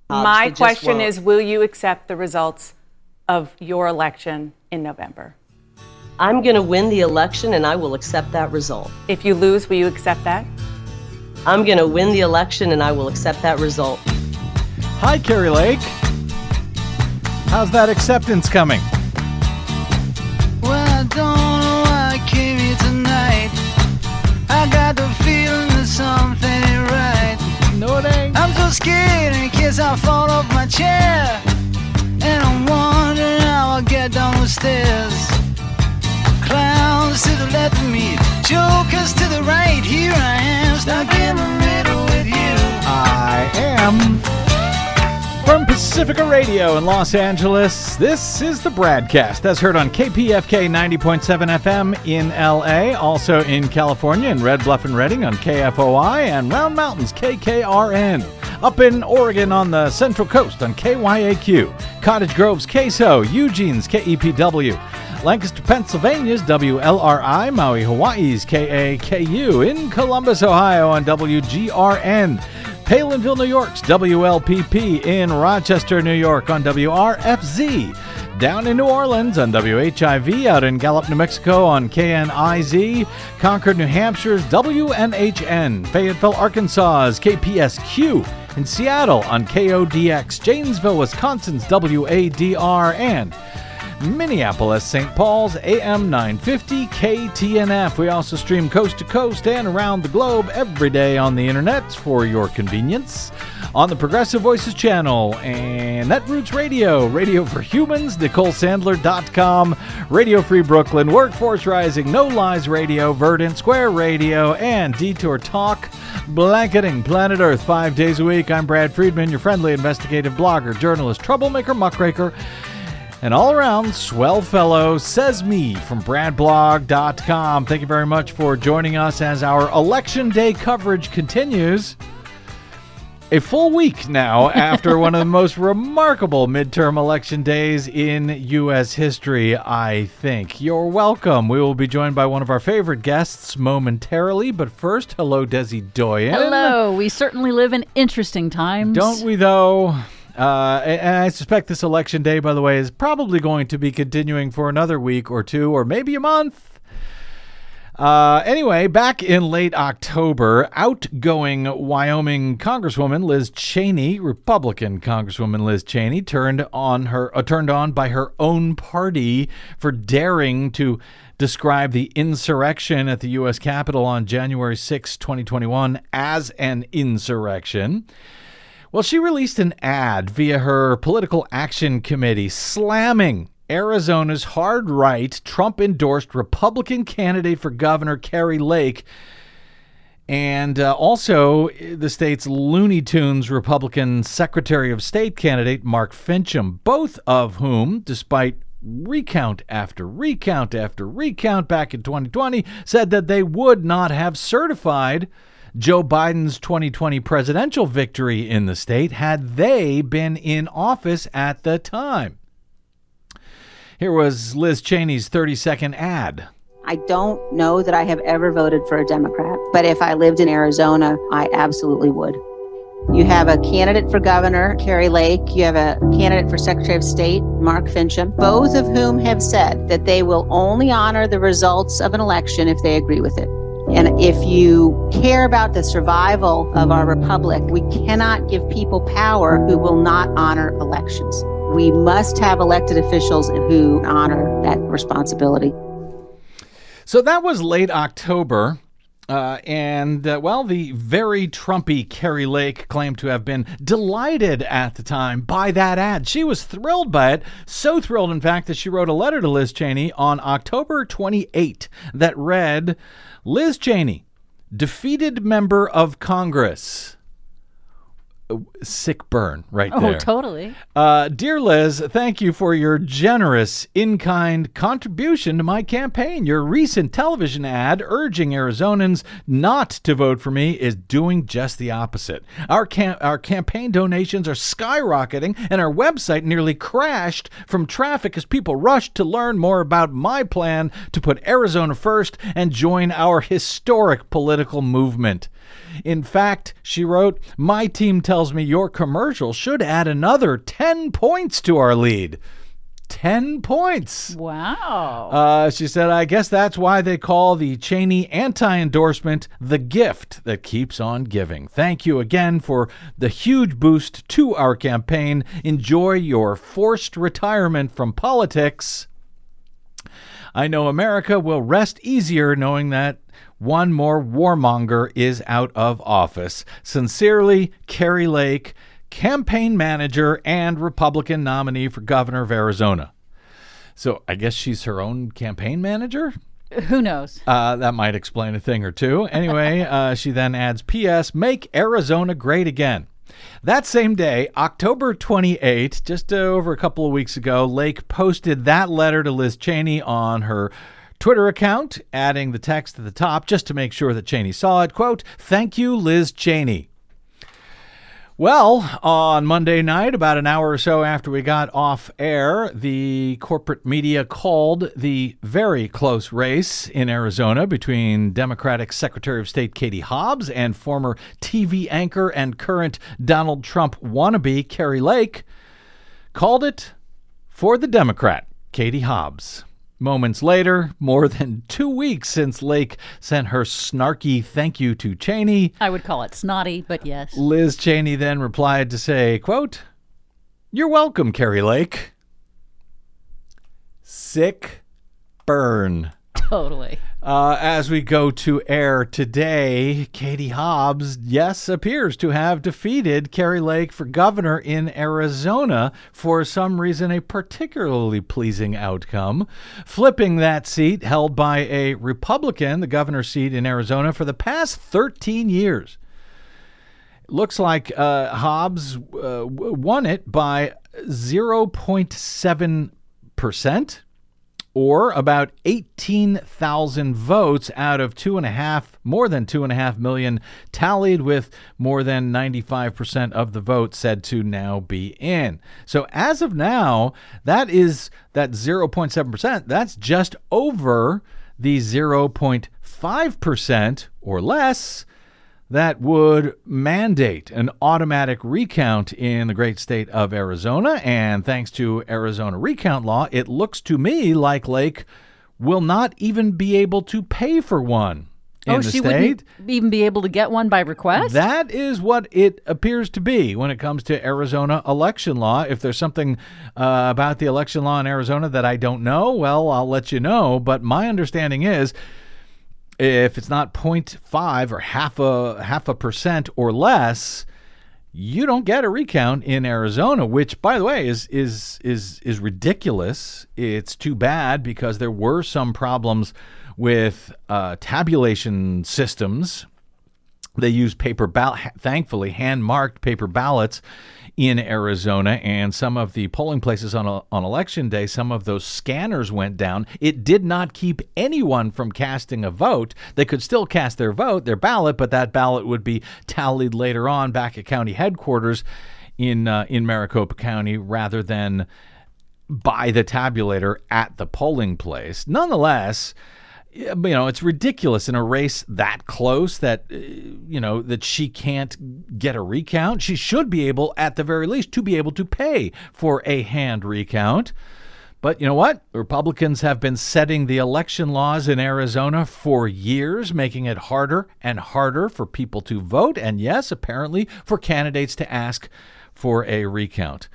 My question is, will you accept the results of your election in November? I'm going to win the election, and I will accept that result. If you lose, will you accept that? I'm going to win the election, and I will accept that result. Hi, Kari Lake. How's that acceptance coming? Well, I don't know why I came here tonight. I got the feeling that something ain't right. No, it ain't. I'm so scared in case I fall off my chair. And I'm wondering how I'll get down the stairs. Clowns to the left of me, jokers to the right. Here I am, stuck in the middle with you. I am from Pacifica Radio in Los Angeles. This is the Bradcast, as heard on KPFK 90.7 FM in LA, also in California in Red Bluff and Redding on KFOI, and Round Mountains KKRN. Up in Oregon on the Central Coast on KYAQ, Cottage Grove's KSO, Eugene's KEPW, Lancaster, Pennsylvania's WLRI, Maui, Hawaii's KAKU, in Columbus, Ohio on WGRN, Palinville, New York's WLPP, in Rochester, New York on WRFZ, down in New Orleans on WHIV, out in Gallup, New Mexico on KNIZ, Concord, New Hampshire's WNHN, Fayetteville, Arkansas's KPSQ, in Seattle on KODX, Janesville, Wisconsin's WADR, and Minneapolis, St. Paul's AM 950 KTNF. We also stream coast to coast and around the globe every day on the internet for your convenience on the Progressive Voices channel and Netroots Radio, Radio for Humans, NicoleSandler.com, Radio Free Brooklyn, Workforce Rising, No Lies Radio, Verdant Square Radio, and Detour Talk, blanketing planet Earth 5 days a week. I'm Brad Friedman, your friendly investigative blogger, journalist, troublemaker, muckraker, and all around swell fellow, says me from bradblog.com. Thank you very much for joining us as our Election Day coverage continues. A full week now after one of the most remarkable midterm election days in U.S. history, I think. You're welcome. We will be joined by one of our favorite guests momentarily, but first, hello, Desi Doyen. Hello. We certainly live in interesting times. Don't we, though? And I suspect this election day, by the way, is probably going to be continuing for another week or two, or maybe a month. Anyway, back in late October, outgoing Wyoming Congresswoman Liz Cheney, Republican Congresswoman Liz Cheney, turned on by her own party for daring to describe the insurrection at the U.S. Capitol on January 6, 2021 as an insurrection. Well, she released an ad via her political action committee slamming Arizona's hard-right, Trump-endorsed Republican candidate for governor, Kari Lake, and also the state's Looney Tunes Republican Secretary of State candidate, Mark Finchem, both of whom, despite recount after recount after recount back in 2020, said that they would not have certified Joe Biden's 2020 presidential victory in the state had they been in office at the time. Here was Liz Cheney's 30-second ad. I don't know that I have ever voted for a Democrat, but if I lived in Arizona, I absolutely would. You have a candidate for governor, Kari Lake. You have a candidate for Secretary of State, Mark Finchem, both of whom have said that they will only honor the results of an election if they agree with it. And if you care about the survival of our republic, we cannot give people power who will not honor elections. We must have elected officials who honor that responsibility. So that was late October. The very Trumpy Kari Lake claimed to have been delighted at the time by that ad. She was thrilled by it, so thrilled, in fact, that she wrote a letter to Liz Cheney on October 28 that read, Liz Cheney, defeated member of Congress. Sick burn right there. Oh, totally. Dear Liz, thank you for your generous in-kind contribution to my campaign. Your recent television ad urging Arizonans not to vote for me is doing just the opposite. Our campaign donations are skyrocketing, and our website nearly crashed from traffic as people rushed to learn more about my plan to put Arizona first and join our historic political movement. In fact, she wrote, "My team tells me your commercial should add another 10 points to our lead." 10 points. Wow. She said, "I guess that's why they call the Cheney anti-endorsement the gift that keeps on giving. Thank you again for the huge boost to our campaign. Enjoy your forced retirement from politics. I know America will rest easier knowing that one more warmonger is out of office. Sincerely, Kari Lake, campaign manager and Republican nominee for governor of Arizona." So I guess she's her own campaign manager? Who knows? That might explain a thing or two. Anyway, she then adds, "P.S. Make Arizona great again." That same day, October 28, just over a couple of weeks ago, Lake posted that letter to Liz Cheney on her Twitter account, adding the text at the top just to make sure that Cheney saw it. Quote, "Thank you, Liz Cheney." Well, on Monday night, about an hour or so after we got off air, the corporate media called the very close race in Arizona between Democratic Secretary of State Katie Hobbs and former TV anchor and current Donald Trump wannabe Kari Lake, called it for the Democrat, Katie Hobbs. Moments later, more than 2 weeks since Lake sent her snarky thank you to Cheney, I would call it snotty, but yes. Liz Cheney then replied to say, quote, "You're welcome, Kari Lake." Sick burn. Totally. As we go to air today, Katie Hobbs, yes, appears to have defeated Kari Lake for governor in Arizona, for some reason a particularly pleasing outcome, flipping that seat held by a Republican, the governor's seat in Arizona, for the past 13 years. It looks like Hobbs won it by 0.7%. or about 18,000 votes out of more than 2.5 million, tallied with more than 95% of the vote said to now be in. So as of now, that 0.7%, that's just over the 0.5% or less that would mandate an automatic recount in the great state of Arizona. And thanks to Arizona recount law, it looks to me like Lake will not even be able to pay for one in the she state. wouldn't even be able to get one by request? That is what it appears to be when it comes to Arizona election law. If there's something about the election law in Arizona that I don't know, well, I'll let you know. But my understanding is, if it's not 0.5 or half a percent or less, you don't get a recount in Arizona, which, by the way, is ridiculous. It's too bad because there were some problems with tabulation systems. They use thankfully hand-marked paper ballots in Arizona, and some of the polling places on Election Day, some of those scanners went down. It did not keep anyone from casting a vote. They could still cast their ballot, but that ballot would be tallied later on back at county headquarters in Maricopa County rather than by the tabulator at the polling place. Nonetheless, it's ridiculous in a race that close that she can't get a recount. She should be able, at the very least, to be able to pay for a hand recount. But you know what? Republicans have been setting the election laws in Arizona for years, making it harder and harder for people to vote. And yes, apparently for candidates to ask for a recount.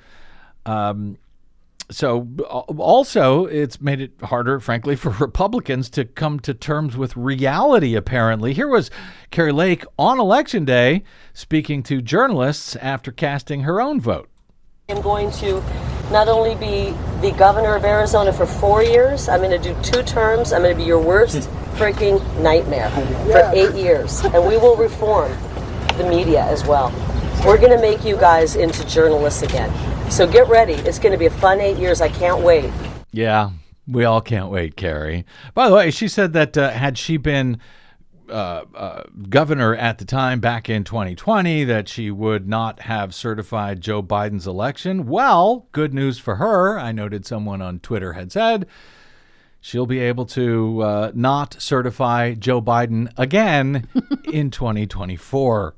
So also, it's made it harder, frankly, for Republicans to come to terms with reality, apparently. Here was Kari Lake on Election Day speaking to journalists after casting her own vote. I'm going to not only be the governor of Arizona for 4 years, I'm going to do 2 terms. I'm going to be your worst freaking nightmare for 8 years. And we will reform the media as well. We're going to make you guys into journalists again. So get ready. It's going to be a fun 8 years. I can't wait. Yeah, we all can't wait, Kari. By the way, she said that had she been governor at the time back in 2020, that she would not have certified Joe Biden's election. Well, good news for her. I noted someone on Twitter had said she'll be able to not certify Joe Biden again in 2024.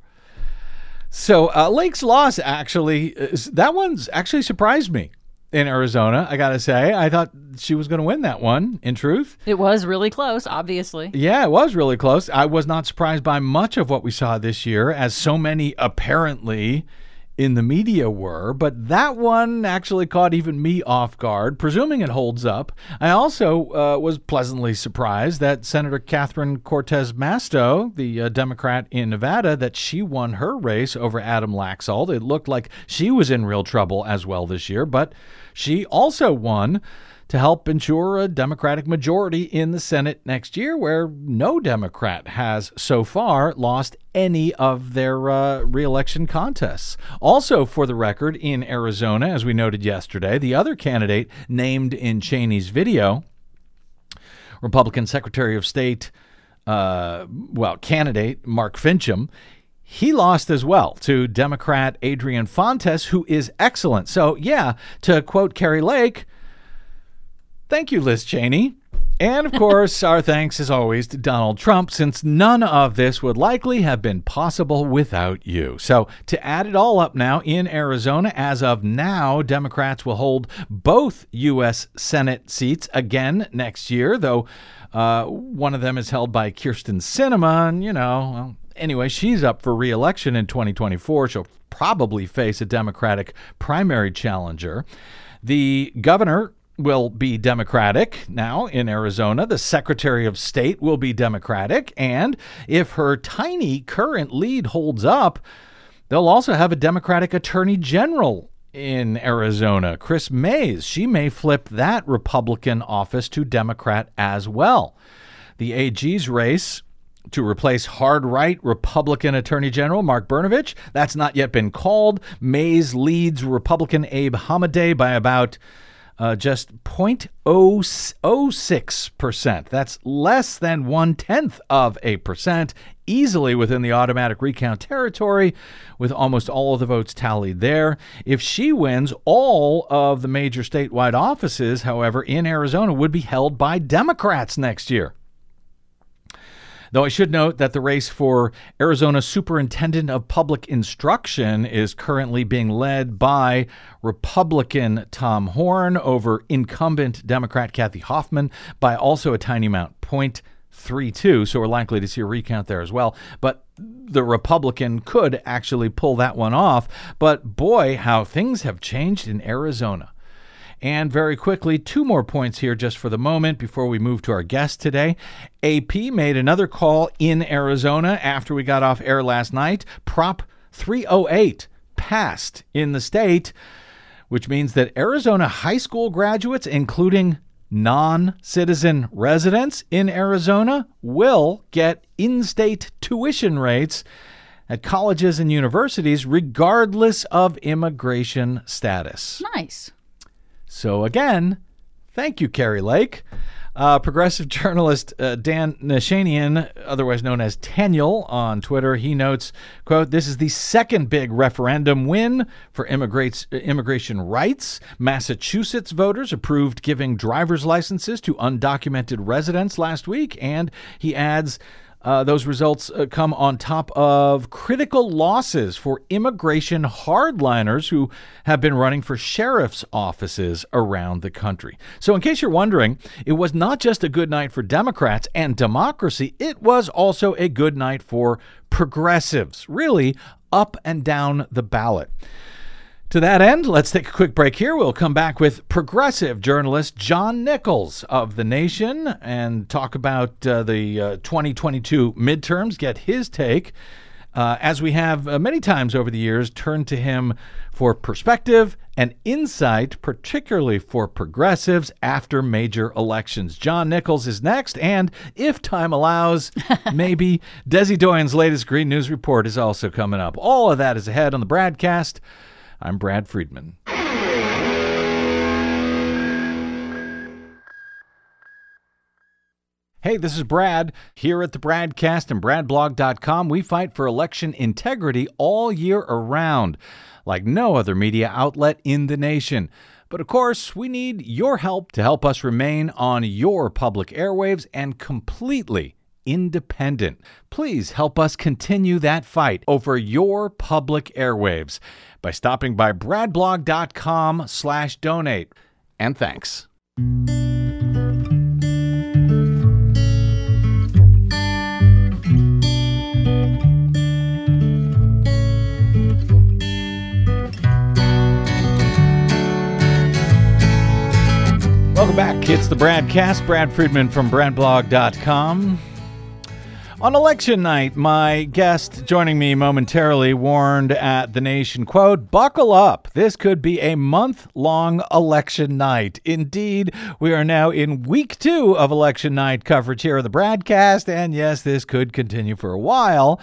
So Lake's loss, actually, that one's actually surprised me in Arizona, I got to say. I thought she was going to win that one, in truth. It was really close, obviously. Yeah, it was really close. I was not surprised by much of what we saw this year, as so many apparently in the media were, but that one actually caught even me off guard, presuming it holds up. I also was pleasantly surprised that Senator Catherine Cortez Masto, the Democrat in Nevada, that she won her race over Adam Laxalt. It looked like she was in real trouble as well this year, but she also won to help ensure a Democratic majority in the Senate next year, where no Democrat has so far lost any of their re-election contests. Also, for the record, in Arizona, as we noted yesterday, the other candidate named in Cheney's video, Republican Secretary of State, candidate Mark Finchem, he lost as well to Democrat Adrian Fontes, who is excellent. So, yeah, to quote Kari Lake, thank you, Liz Cheney. And, of course, our thanks, as always, to Donald Trump, since none of this would likely have been possible without you. So, to add it all up now, in Arizona, as of now, Democrats will hold both U.S. Senate seats again next year, though one of them is held by Kyrsten Sinema, and, anyway, she's up for re-election in 2024. She'll probably face a Democratic primary challenger. The governor will be Democratic now in Arizona. The Secretary of State will be Democratic. And if her tiny current lead holds up, they'll also have a Democratic Attorney General in Arizona, Chris Mays. She may flip that Republican office to Democrat as well. The AG's race to replace hard-right Republican Attorney General Mark Brnovich, that's not yet been called. Mays leads Republican Abe Hamadeh by about just 0.006%. That's less than 0.1%, easily within the automatic recount territory, with almost all of the votes tallied there. If she wins, all of the major statewide offices, however, in Arizona would be held by Democrats next year. Though I should note that the race for Arizona Superintendent of Public Instruction is currently being led by Republican Tom Horn over incumbent Democrat Kathy Hoffman by also a tiny amount, 0.32. So we're likely to see a recount there as well. But the Republican could actually pull that one off. But boy, how things have changed in Arizona. And very quickly, two more points here just for the moment before we move to our guest today. AP made another call in Arizona after we got off air last night. Prop 308 passed in the state, which means that Arizona high school graduates, including non-citizen residents in Arizona, will get in-state tuition rates at colleges and universities regardless of immigration status. Nice. So again, thank you, Kari Lake. Progressive journalist Dan Nashanian, otherwise known as Daniel on Twitter, he notes, quote, "This is the second big referendum win for immigration rights. Massachusetts voters approved giving driver's licenses to undocumented residents last week." And he adds, those results come on top of critical losses for immigration hardliners who have been running for sheriff's offices around the country. So in case you're wondering, it was not just a good night for Democrats and democracy, it was also a good night for progressives, really up and down the ballot. To that end, let's take a quick break here. We'll come back with progressive journalist John Nichols of The Nation and talk about the 2022 midterms, get his take. As we have many times over the years, turn to him for perspective and insight, particularly for progressives after major elections. John Nichols is next, and if time allows, maybe Desi Doyen's latest Green News Report is also coming up. All of that is ahead on the Bradcast. I'm Brad Friedman. Hey, this is Brad. Here at the Bradcast and BradBlog.com, we fight for election integrity all year around, like no other media outlet in the nation. But of course, we need your help to help us remain on your public airwaves and completely independent. Please help us continue that fight over your public airwaves by stopping by bradblog.com/donate. And thanks. Welcome back. It's the Bradcast. Brad Friedman from bradblog.com. On election night, my guest joining me momentarily warned at The Nation, quote, "Buckle up. This could be a month-long election night." Indeed, we are now in week 2 of election night coverage here of the Bradcast, and yes, this could continue for a while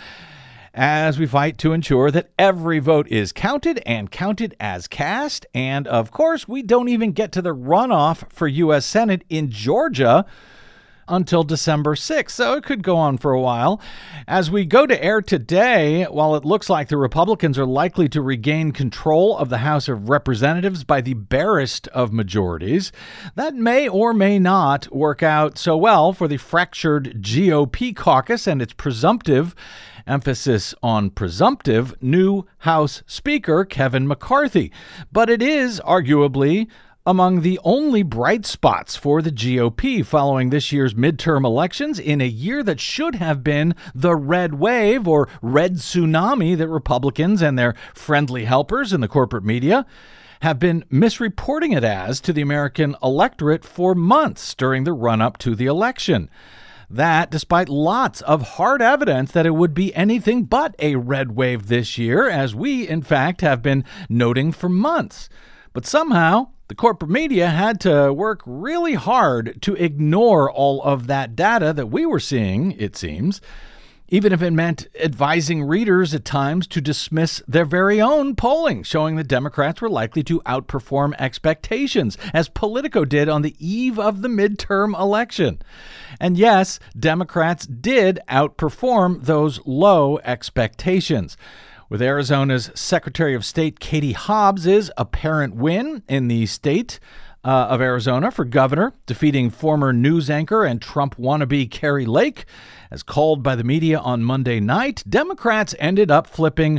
as we fight to ensure that every vote is counted and counted as cast. And of course, we don't even get to the runoff for U.S. Senate in Georgia until December 6th, so it could go on for a while. As we go to air today, while it looks like the Republicans are likely to regain control of the House of Representatives by the barest of majorities, that may or may not work out so well for the fractured GOP caucus and its presumptive, emphasis on presumptive, new House Speaker Kevin McCarthy. But it is arguably among the only bright spots for the GOP following this year's midterm elections in a year that should have been the red wave or red tsunami that Republicans and their friendly helpers in the corporate media have been misreporting it as to the American electorate for months during the run-up to the election. That, despite lots of hard evidence that it would be anything but a red wave this year, as we, in fact, have been noting for months. But somehow, the corporate media had to work really hard to ignore all of that data that we were seeing, it seems, even if it meant advising readers at times to dismiss their very own polling, showing that Democrats were likely to outperform expectations, as Politico did on the eve of the midterm election. And yes, Democrats did outperform those low expectations, with Arizona's Secretary of State Katie Hobbs' apparent win in the state of Arizona for governor, defeating former news anchor and Trump wannabe Kari Lake. As called by the media on Monday night, Democrats ended up flipping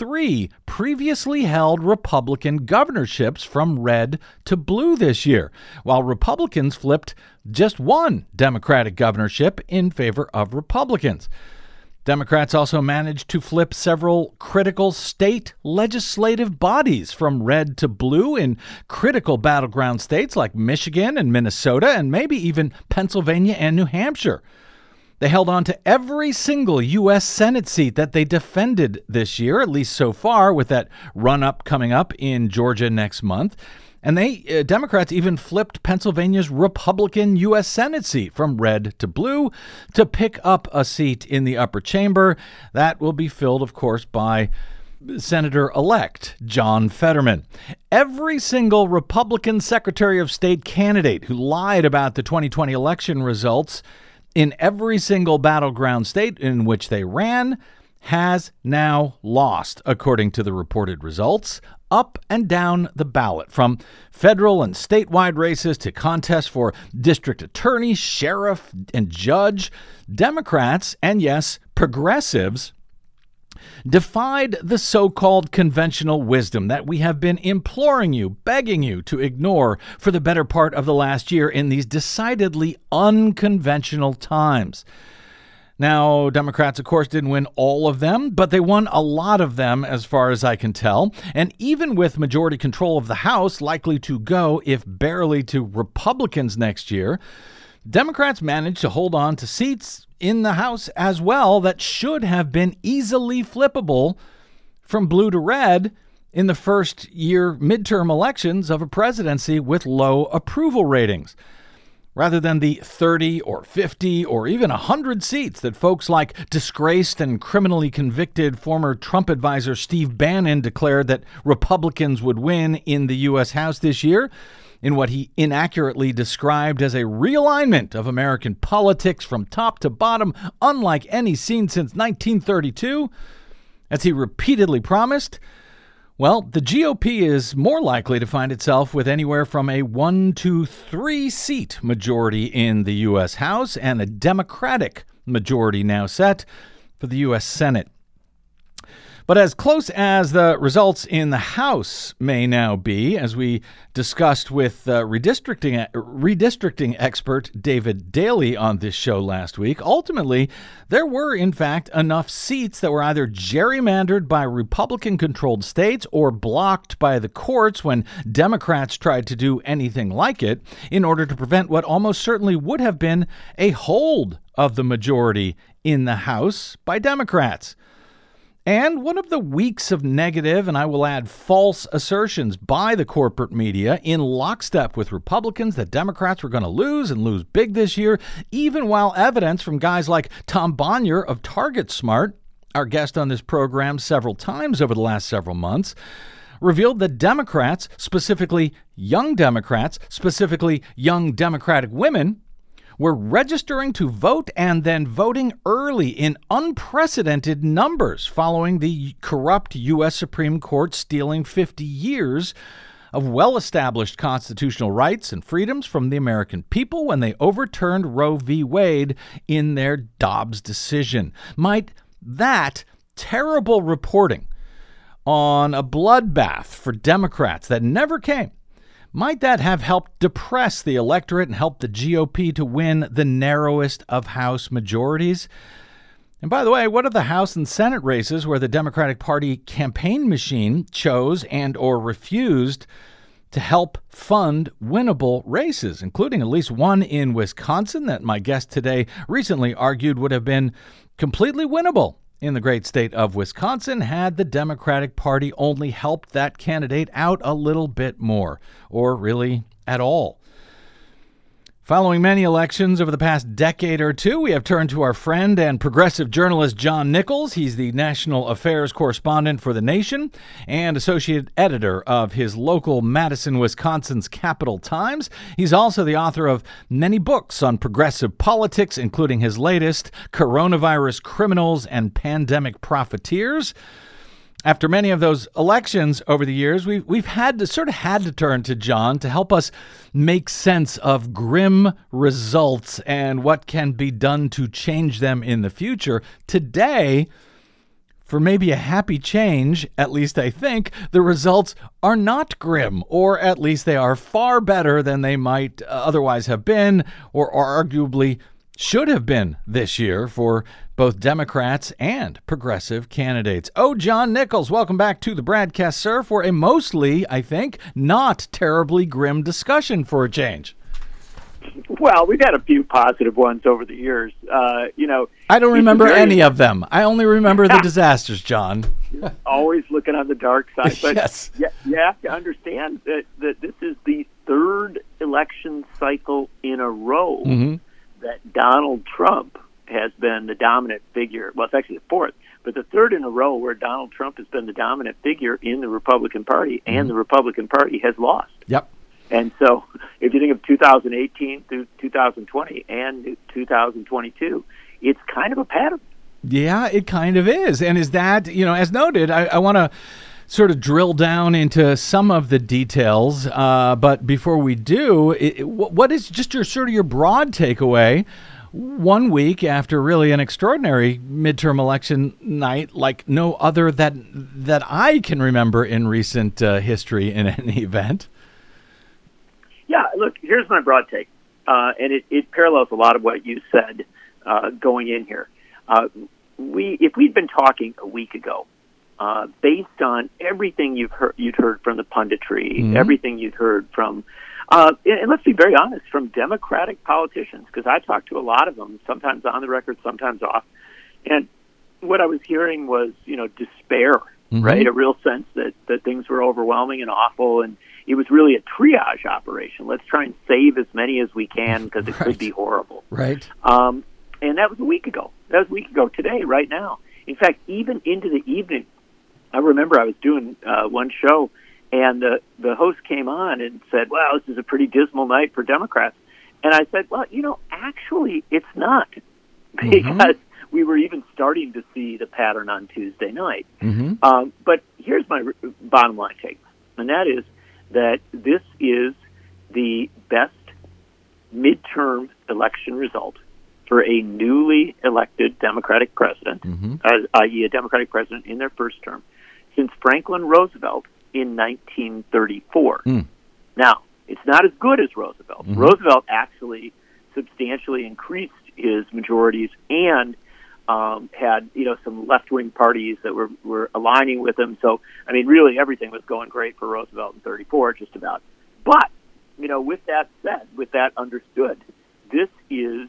3 previously held Republican governorships from red to blue this year, while Republicans flipped just 1 Democratic governorship in favor of Republicans. Democrats also managed to flip several critical state legislative bodies from red to blue in critical battleground states like Michigan and Minnesota and maybe even Pennsylvania and New Hampshire. They held on to every single U.S. Senate seat that they defended this year, at least so far, with that run-up coming up in Georgia next month. And Democrats even flipped Pennsylvania's Republican U.S. Senate seat from red to blue to pick up a seat in the upper chamber. That will be filled, of course, by Senator-elect John Fetterman. Every single Republican Secretary of State candidate who lied about the 2020 election results in every single battleground state in which they ran has now lost, according to the reported results, up and down the ballot, from federal and statewide races to contests for district attorney, sheriff, and judge. Democrats, and yes, progressives, defied the so-called conventional wisdom that we have been imploring you, begging you to ignore for the better part of the last year in these decidedly unconventional times. Now, Democrats, of course, didn't win all of them, but they won a lot of them as far as I can tell. And even with majority control of the House likely to go, if barely, to Republicans next year, Democrats managed to hold on to seats in the House as well that should have been easily flippable from blue to red in the first year midterm elections of a presidency with low approval ratings, rather than the 30 or 50 or even 100 seats that folks like disgraced and criminally convicted former Trump advisor Steve Bannon declared that Republicans would win in the U.S. House this year, in what he inaccurately described as a realignment of American politics from top to bottom, unlike any seen since 1932. As he repeatedly promised, Well, the GOP is more likely to find itself with anywhere from a 1 to 3 seat majority in the U.S. House and a Democratic majority now set for the U.S. Senate. But as close as the results in the House may now be, as we discussed with redistricting expert David Daly on this show last week, ultimately, there were, in fact, enough seats that were either gerrymandered by Republican-controlled states or blocked by the courts when Democrats tried to do anything like it in order to prevent what almost certainly would have been a hold of the majority in the House by Democrats. And one of the weeks of negative, and I will add false assertions by the corporate media in lockstep with Republicans that Democrats were going to lose and lose big this year, even while evidence from guys like Tom Bonier of Target Smart, our guest on this program several times over the last several months, revealed that Democrats, specifically young Democrats, specifically young Democratic women, were registering to vote and then voting early in unprecedented numbers following the corrupt U.S. Supreme Court stealing 50 years of well-established constitutional rights and freedoms from the American people when they overturned Roe v. Wade in their Dobbs decision. Might that terrible reporting on a bloodbath for Democrats that never came, might that have helped depress the electorate and help the GOP to win the narrowest of House majorities? And by the way, what are the House and Senate races where the Democratic Party campaign machine chose and or refused to help fund winnable races, including at least one in Wisconsin that my guest today recently argued would have been completely winnable in the great state of Wisconsin had the Democratic Party only helped that candidate out a little bit more, or really at all. Following many elections over the past decade or two, we have turned to our friend and progressive journalist John Nichols. He's the national affairs correspondent for The Nation and associate editor of his local Madison, Wisconsin's Capital Times. He's also the author of many books on progressive politics, including his latest, Coronavirus Criminals and Pandemic Profiteers. After many of those elections over the years, we've had to turn to John to help us make sense of grim results and what can be done to change them in the future. Today, for maybe a happy change, at least I think, the results are not grim, or at least they are far better than they might otherwise have been, or arguably should have been this year for both Democrats and progressive candidates. Oh, John Nichols, welcome back to the BradCast, sir, for a mostly, I think, not terribly grim discussion for a change. Well, we've had a few positive ones over the years. I don't remember any of them. I only remember the disasters, John. You're always looking on the dark side. But yes. You have to understand that this is the third election cycle in a row that Donald Trump has been the dominant figure. Well, it's actually the fourth, but the third in a row where Donald Trump has been the dominant figure in the Republican Party, and the Republican Party has lost. Yep. And so if you think of 2018 through 2020 and 2022, it's kind of a pattern. Yeah, it kind of is. And is that, as noted, I want to sort of drill down into some of the details. But before we do, what is just your broad takeaway 1 week after really an extraordinary midterm election night like no other that I can remember in recent history in any event? Yeah, look, here's my broad take, and it parallels a lot of what you said going in here. If we'd been talking a week ago, based on everything you'd heard from the punditry, everything you'd heard from, and let's be very honest, from Democratic politicians, because I talked to a lot of them, sometimes on the record, sometimes off, and what I was hearing was, despair, right? A real sense that things were overwhelming and awful, and it was really a triage operation. Let's try and save as many as we can because it could be horrible. Right. And that was a week ago. That was a week ago today, right now. In fact, even into the evening, I remember I was doing one show, and the host came on and said, well, this is a pretty dismal night for Democrats. And I said, well, actually, it's not, because we were even starting to see the pattern on Tuesday night. But here's my bottom line take, and that is that this is the best midterm election result for a newly elected Democratic president, i.e. a Democratic president in their first term, since Franklin Roosevelt in 1934. Now, it's not as good as Roosevelt. Roosevelt actually substantially increased his majorities and had some left-wing parties that were aligning with him. So, I mean, really everything was going great for Roosevelt in 34, just about. But, with that said, with that understood, this is,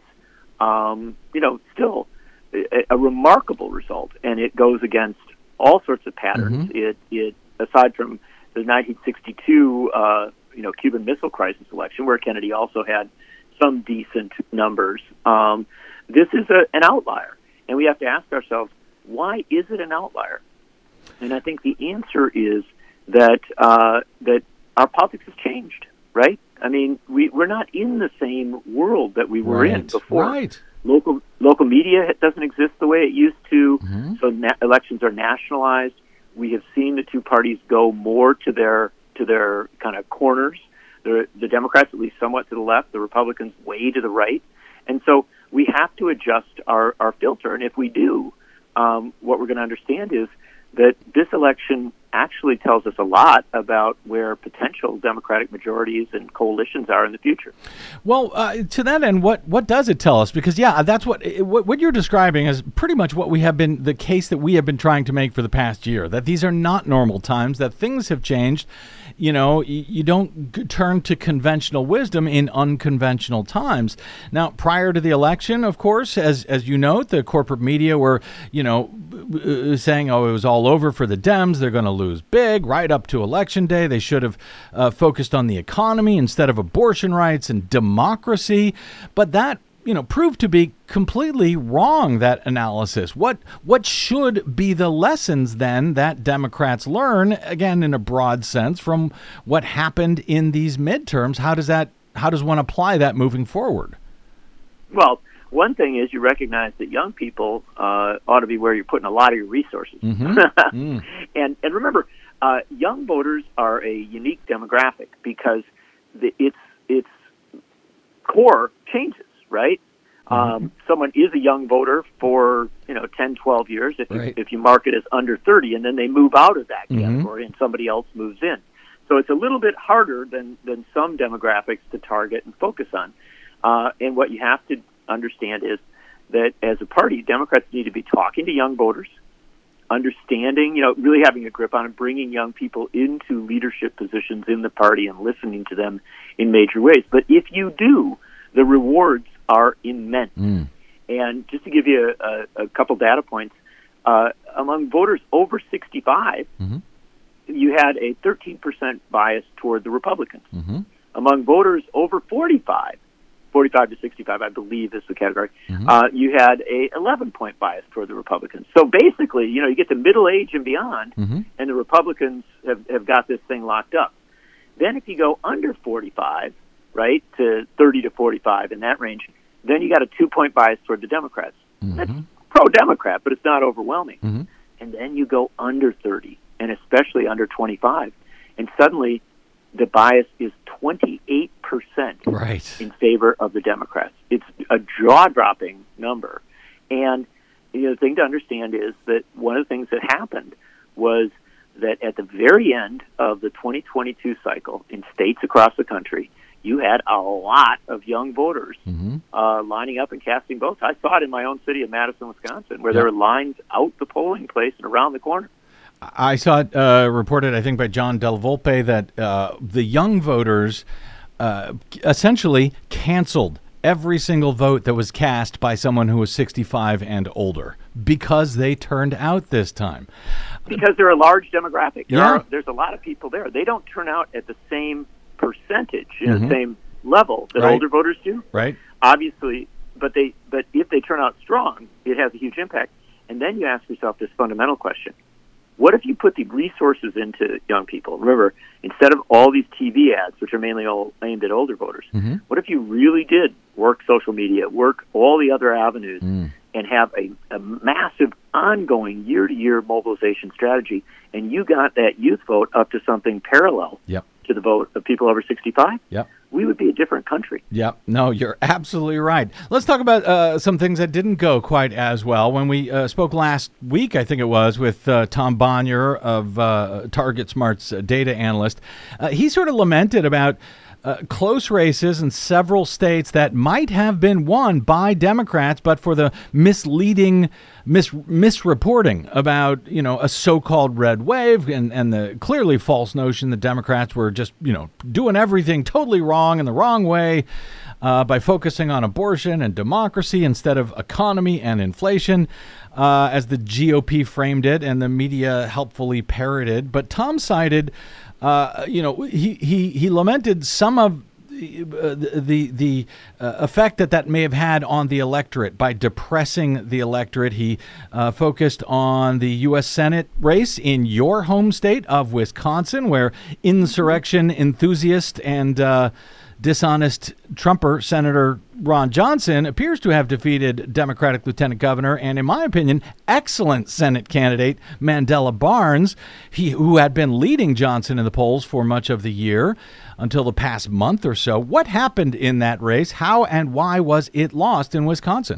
still a remarkable result, and it goes against all sorts of patterns. It aside from the 1962, Cuban Missile Crisis election, where Kennedy also had some decent numbers, this is an outlier. And we have to ask ourselves, why is it an outlier? And I think the answer is that that our politics has changed, right? I mean, we're not in the same world that we were in before. Right. Local media doesn't exist the way it used to, so elections are nationalized. We have seen the two parties go more to their kind of corners. The Democrats, at least somewhat to the left, the Republicans way to the right. And so we have to adjust our filter. And if we do, what we're going to understand is that this election actually tells us a lot about where potential Democratic majorities and coalitions are in the future. Well, to that end, what does it tell us? Because, that's what you're describing is pretty much what we have been, the case that we have been trying to make for the past year, that these are not normal times, that things have changed. You don't turn to conventional wisdom in unconventional times. Now, prior to the election, of course, as you note, the corporate media were, saying, it was all over for the Dems. They're going to lose big right up to Election Day. They should have focused on the economy instead of abortion rights and democracy. But that, proved to be completely wrong, that analysis. What should be the lessons then that Democrats learn, again, in a broad sense, from what happened in these midterms? How does one apply that moving forward? Well, one thing is you recognize that young people ought to be where you're putting a lot of your resources. And remember, young voters are a unique demographic because its core changes, right? Someone is a young voter for 10, 12 years if you mark it as under 30, and then they move out of that category and somebody else moves in. So it's a little bit harder than some demographics to target and focus on. And what you have to understand is that as a party, Democrats need to be talking to young voters, understanding, really having a grip on it, bringing young people into leadership positions in the party and listening to them in major ways. But if you do, the rewards are immense. And just to give you a couple data points, among voters over 65, you had a 13% bias toward the Republicans. Among voters over 45 to 65, I believe is the category, you had a 11-point bias toward the Republicans. So basically, you get to middle age and beyond, and the Republicans have got this thing locked up. Then if you go under 45, right, to 30 to 45 in that range, then you got a 2-point bias toward the Democrats. That's pro-Democrat, but it's not overwhelming. And then you go under 30, and especially under 25, and suddenly the bias is 28% in favor of the Democrats. It's a jaw-dropping number. And the thing to understand is that one of the things that happened was that at the very end of the 2022 cycle in states across the country, you had a lot of young voters lining up and casting votes. I saw it in my own city of Madison, Wisconsin, where there were lines out the polling place and around the corner. I saw it reported, I think, by John Del Volpe that the young voters essentially canceled every single vote that was cast by someone who was 65 and older because they turned out this time. Because they're a large demographic. There's a lot of people there. They don't turn out at the same percentage, the same level that older voters do. Right. Obviously, but if they turn out strong, it has a huge impact. And then you ask yourself this fundamental question. What if you put the resources into young people? Remember, instead of all these TV ads, which are mainly all aimed at older voters, what if you really did work social media, work all the other avenues and have a massive ongoing year-to-year mobilization strategy, and you got that youth vote up to something parallel to the vote of people over 65, we would be a different country. Yep. No, you're absolutely right. Let's talk about some things that didn't go quite as well. When we spoke last week, I think it was, with Tom Bonnier of Target Smart's data analyst, he sort of lamented about close races in several states that might have been won by Democrats, but for the misleading misreporting about, a so-called red wave and the clearly false notion that Democrats were just, doing everything totally wrong in the wrong way by focusing on abortion and democracy instead of economy and inflation, as the GOP framed it and the media helpfully parroted. But Tom cited he lamented some of the effect that may have had on the electorate by depressing the electorate. He focused on the U.S. Senate race in your home state of Wisconsin, where insurrection enthusiast and dishonest Trumper Senator Ron Johnson appears to have defeated Democratic Lieutenant Governor and, in my opinion, excellent Senate candidate Mandela Barnes, who had been leading Johnson in the polls for much of the year until the past month or so. What happened in that race? How and why was it lost in Wisconsin?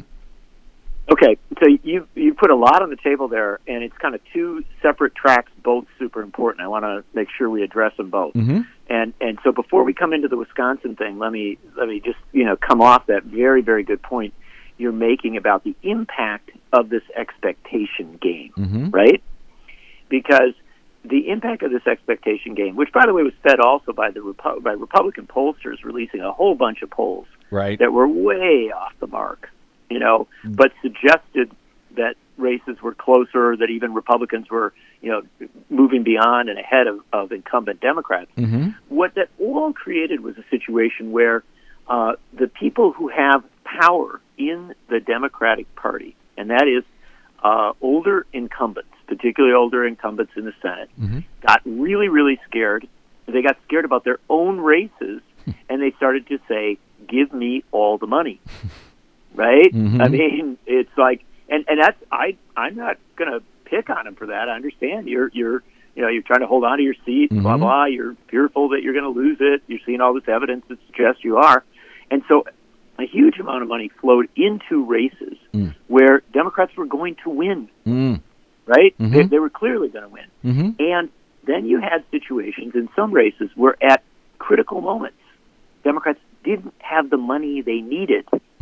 Okay, so you put a lot on the table there, and it's kind of two separate tracks, both super important. I want to make sure we address them both. Mm-hmm. And so before we come into the Wisconsin thing, let me just come off that very, very good point you're making about the impact of this expectation game, right? Because the impact of this expectation game, which by the way was fed also by by Republican pollsters releasing a whole bunch of polls that were way off the mark, but suggested that races were closer, that even Republicans were, moving beyond and ahead of incumbent Democrats. What that all created was a situation where the people who have power in the Democratic Party, and that is older incumbents, particularly older incumbents in the Senate, got really, really scared. They got scared about their own races, and they started to say, "Give me all the money." Right? I mean, it's like, and that's I'm not going to pick on him for that. I understand you're trying to hold on to your seat, blah blah. You're fearful that you're going to lose it. You're seeing all this evidence that suggests you are, and so a huge amount of money flowed into races where Democrats were going to win. Right? They were clearly going to win, and then you had situations in some races where at critical moments, Democrats didn't have the money they needed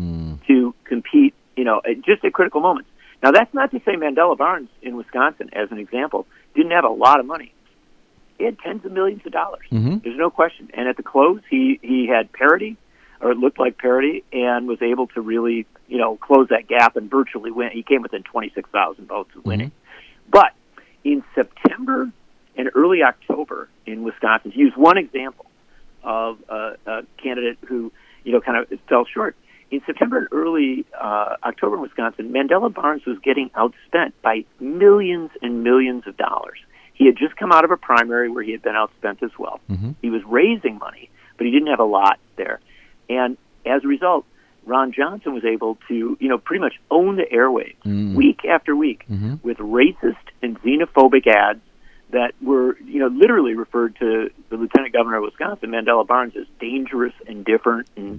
to compete, just at critical moments. Now, that's not to say Mandela Barnes in Wisconsin, as an example, didn't have a lot of money. He had tens of millions of dollars. There's no question. And at the close, he had parity, or it looked like parity, and was able to really, close that gap and virtually win. He came within 26,000 votes of winning. But in September and early October in Wisconsin, to use one example of a candidate who, kind of fell short, in September and early October in Wisconsin, Mandela Barnes was getting outspent by millions and millions of dollars. He had just come out of a primary where he had been outspent as well. He was raising money, but he didn't have a lot there. And as a result, Ron Johnson was able to, pretty much own the airwaves week after week with racist and xenophobic ads that were, literally referred to the Lieutenant Governor of Wisconsin, Mandela Barnes, as dangerous and different. And,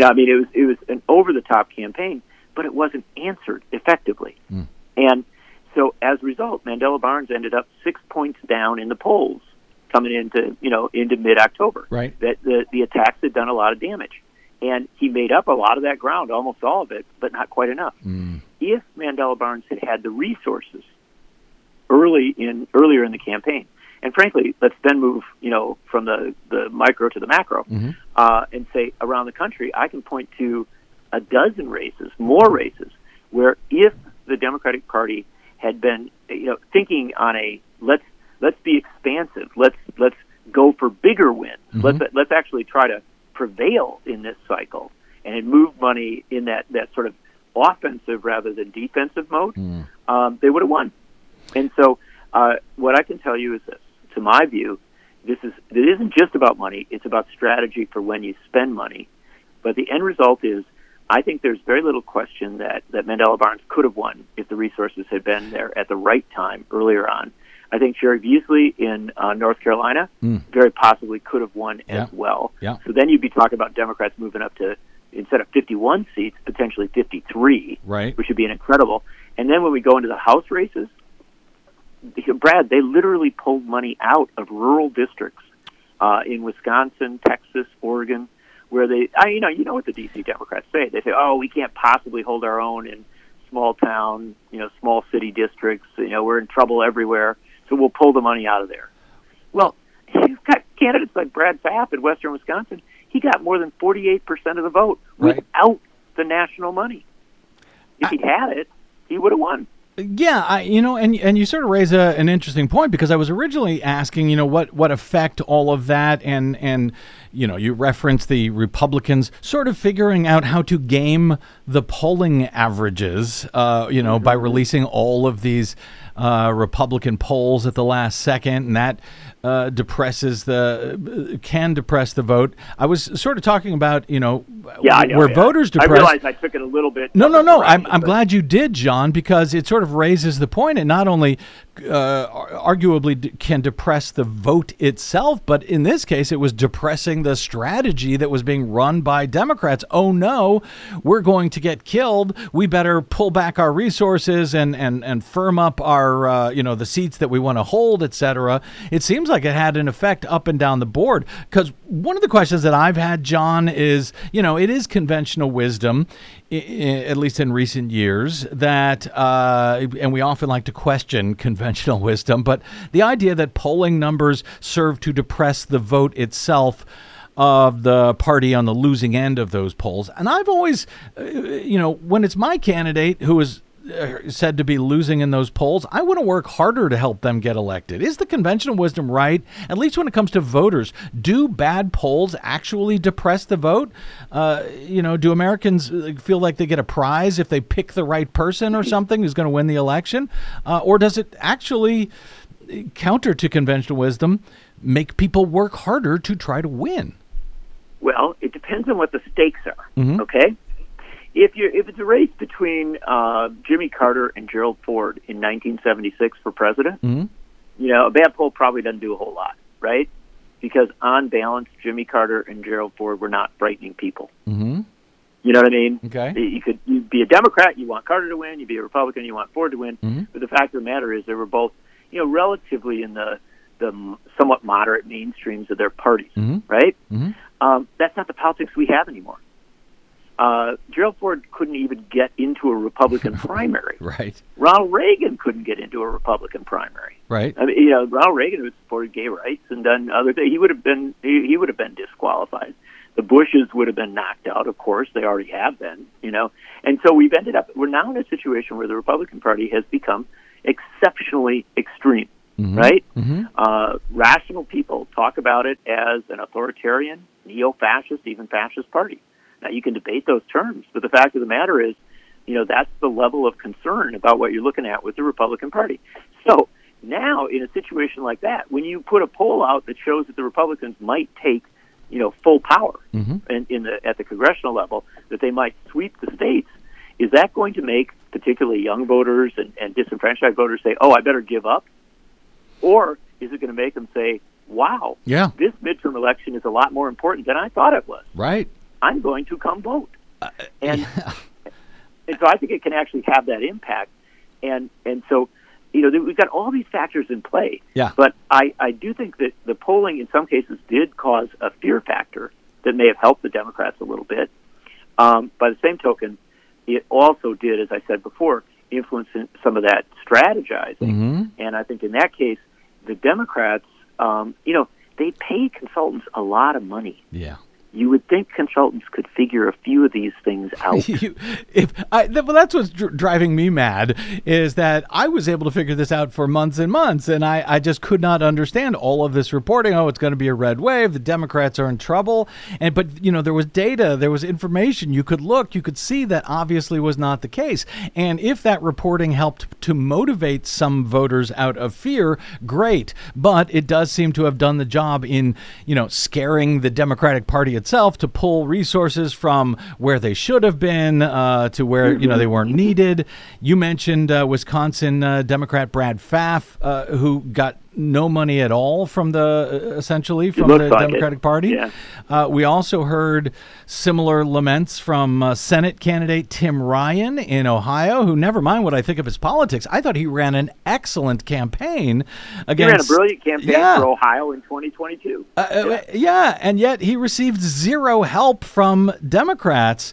it was an over-the-top campaign, but it wasn't answered effectively. And so as a result, Mandela Barnes ended up 6 points down in the polls coming into mid-October. Right. That the attacks had done a lot of damage. And he made up a lot of that ground, almost all of it, but not quite enough. If Mandela Barnes had had the resources earlier in the campaign, and frankly, let's then move, from the micro to the macro, and say around the country, I can point to a dozen races, more races, where if the Democratic Party had been, thinking on a let's be expansive, let's go for bigger wins, let's actually try to prevail in this cycle, and had moved money in that sort of offensive rather than defensive mode, they would have won. And so what I can tell you is this. To my view, it isn't just about money. It's about strategy for when you spend money. But the end result is I think there's very little question that Mandela Barnes could have won if the resources had been there at the right time earlier on. I think Sherry Beasley in North Carolina very possibly could have won as well. Yeah. So then you'd be talking about Democrats moving up to, instead of 51 seats, potentially 53, right, which would be an incredible. And then when we go into the House races, Brad, they literally pulled money out of rural districts in Wisconsin, Texas, Oregon, where they, you know what the D.C. Democrats say. They say, oh, we can't possibly hold our own in small town, small city districts. We're in trouble everywhere, so we'll pull the money out of there. Well, you've got candidates like Brad Pfaff in western Wisconsin. He got more than 48% of the vote without the national money. If he had it, he would have won. Yeah, and you sort of raise an interesting point, because I was originally asking, what effect all of that and you referenced the Republicans sort of figuring out how to game the polling averages, by releasing all of these Republican polls at the last second, and that can depress the vote. I was sort of talking about, where voters depress. I realized I took it a little bit. No. I'm glad you did, John, because it sort of raises the point. It not only arguably can depress the vote itself, but in this case, it was depressing the strategy that was being run by Democrats. Oh no, we're going to get killed. We better pull back our resources and firm up our the seats that we want to hold, etc. It seems like it had an effect up and down the board, because one of the questions that I've had, John, is, it is conventional wisdom, at least in recent years, that, and we often like to question conventional wisdom, but the idea that polling numbers serve to depress the vote itself of the party on the losing end of those polls. And I've always, when it's my candidate who is said to be losing in those polls, I want to work harder to help them get elected. Is the conventional wisdom right, at least when it comes to voters? Do bad polls actually depress the vote? Do Americans feel like they get a prize if they pick the right person or something who's going to win the election? Or does it actually, counter to conventional wisdom, make people work harder to try to win? Well, it depends on what the stakes are, okay? If it's a race between Jimmy Carter and Gerald Ford in 1976 for president, a bad poll probably doesn't do a whole lot, right? Because on balance, Jimmy Carter and Gerald Ford were not frightening people. You know what I mean? Okay. You'd be a Democrat, you want Carter to win. You'd be a Republican, you want Ford to win. But the fact of the matter is, they were both, relatively in the somewhat moderate mainstreams of their parties, right? That's not the politics we have anymore. Gerald Ford couldn't even get into a Republican primary. Right. Ronald Reagan couldn't get into a Republican primary. Right. I mean, Ronald Reagan, who supported gay rights and done other things, he would have been disqualified. The Bushes would have been knocked out. Of course, they already have been. And so we're now in a situation where the Republican Party has become exceptionally extreme. Right? Rational people talk about it as an authoritarian, neo-fascist, even fascist party. Now, you can debate those terms, but the fact of the matter is, that's the level of concern about what you're looking at with the Republican Party. So now, in a situation like that, when you put a poll out that shows that the Republicans might take, full power at the congressional level, that they might sweep the states, is that going to make particularly young voters and disenfranchised voters say, oh, I better give up? Or is it going to make them say, wow, this midterm election is a lot more important than I thought it was? Right. I'm going to come vote. And so I think it can actually have that impact. And so, we've got all these factors in play. Yeah. But I do think that the polling in some cases did cause a fear factor that may have helped the Democrats a little bit. By the same token, it also did, as I said before, influence some of that strategizing. And I think in that case, the Democrats, they pay consultants a lot of money. Yeah. You would think consultants could figure a few of these things out. That's what's driving me mad, is that I was able to figure this out for months and months, and I just could not understand all of this reporting. Oh, it's going to be a red wave. The Democrats are in trouble. But there was data, there was information. You could look, you could see that obviously was not the case. And if that reporting helped to motivate some voters out of fear, great. But it does seem to have done the job in, scaring the Democratic Party itself to pull resources from where they should have been to where they weren't needed. You mentioned Wisconsin Democrat Brad Pfaff, who got no money at all from the Democratic Party. Yeah. We also heard similar laments from Senate candidate Tim Ryan in Ohio, who, never mind what I think of his politics, I thought he ran an excellent campaign against. He ran a brilliant campaign for Ohio in 2022. Yeah, and yet he received zero help from Democrats.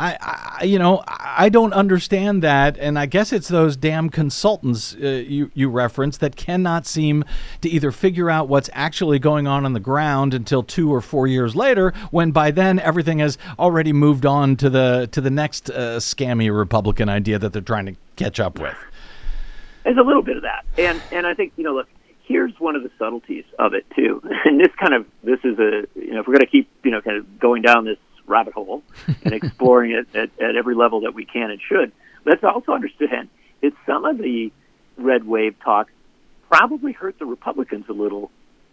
I don't understand that, and I guess it's those damn consultants you referenced that cannot seem to either figure out what's actually going on the ground until 2 or 4 years later, when by then everything has already moved on to the next scammy Republican idea that they're trying to catch up with. There's a little bit of that, and I think look, here's one of the subtleties of it too, and this is if we're going to keep kind of going down this rabbit hole and exploring it at every level that we can and should, let's also understand that some of the red wave talk probably hurt the Republicans a little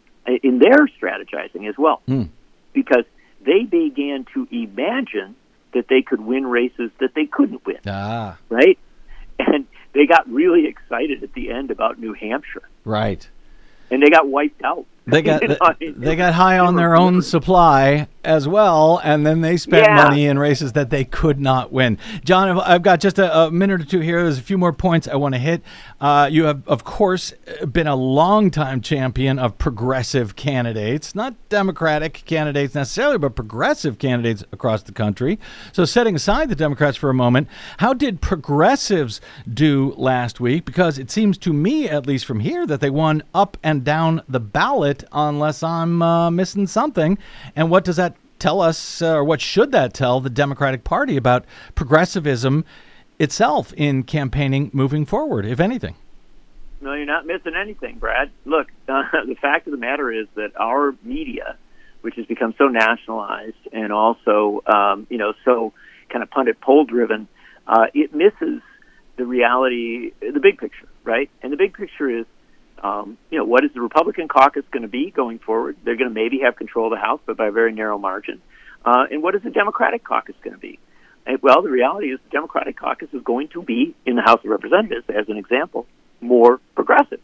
in their strategizing as well, because they began to imagine that they could win races that they couldn't win, right? And they got really excited at the end about New Hampshire, right? And they got wiped out. They got high on their own supply as well, and then they spent money in races that they could not win. John, I've got just a minute or two here. There's a few more points I want to hit. You have, of course, been a longtime champion of progressive candidates, not Democratic candidates necessarily, but progressive candidates across the country. So setting aside the Democrats for a moment, how did progressives do last week? Because it seems to me, at least from here, that they won up and down the ballot, unless I'm missing something. And what does that tell us, or what should that tell the Democratic Party about progressivism itself in campaigning moving forward, if anything? No, you're not missing anything, Brad. Look, the fact of the matter is that our media, which has become so nationalized and also, so kind of pundit poll driven, it misses the reality, the big picture, right? And the big picture is, what is the Republican caucus going to be going forward? They're going to maybe have control of the House, but by a very narrow margin. And what is the Democratic caucus going to be? Well, the reality is the Democratic caucus is going to be, in the House of Representatives, as an example, more progressive.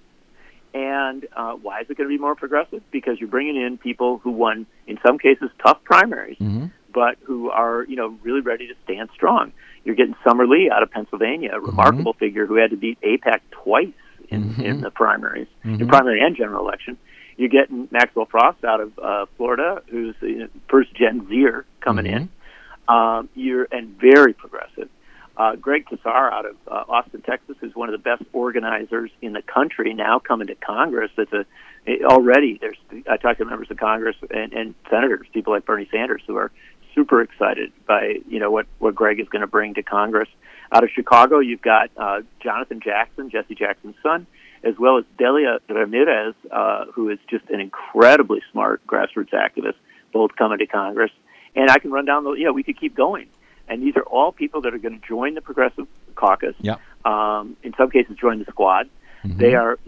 And why is it going to be more progressive? Because you're bringing in people who won, in some cases, tough primaries, but who are, really ready to stand strong. You're getting Summer Lee out of Pennsylvania, a remarkable figure who had to beat AIPAC twice in the primaries, in primary and general election. You're getting Maxwell Frost out of Florida, who's first Gen Zer coming in. And very progressive. Greg Casar out of Austin, Texas, who's one of the best organizers in the country, now coming to Congress. Already I talked to members of Congress and senators, people like Bernie Sanders, who are super excited by what Greg is going to bring to Congress. Out of Chicago, you've got Jonathan Jackson, Jesse Jackson's son, as well as Delia Ramirez, who is just an incredibly smart grassroots activist, both coming to Congress. And I can run down we could keep going. And these are all people that are going to join the Progressive Caucus. Yep. In some cases, join the squad. They're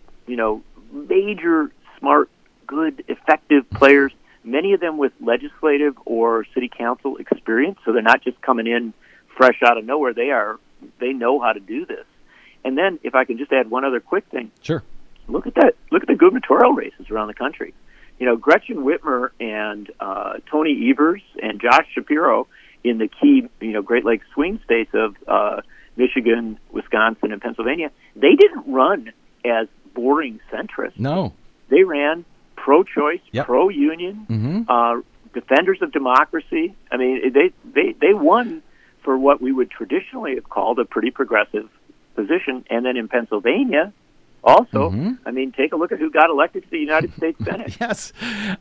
major, smart, good, effective players. Many of them with legislative or city council experience, so they're not just coming in fresh out of nowhere. They know how to do this. And then, if I can just add one other quick thing, sure. Look at that. Look at the gubernatorial races around the country. Gretchen Whitmer and Tony Evers and Josh Shapiro in the key, Great Lakes swing states of Michigan, Wisconsin, and Pennsylvania. They didn't run as boring centrists. No, they ran pro-choice, pro-union, defenders of democracy. I mean, they won for what we would traditionally have called a pretty progressive position. And then in Pennsylvania, also, I mean, take a look at who got elected to the United States Senate. Yes.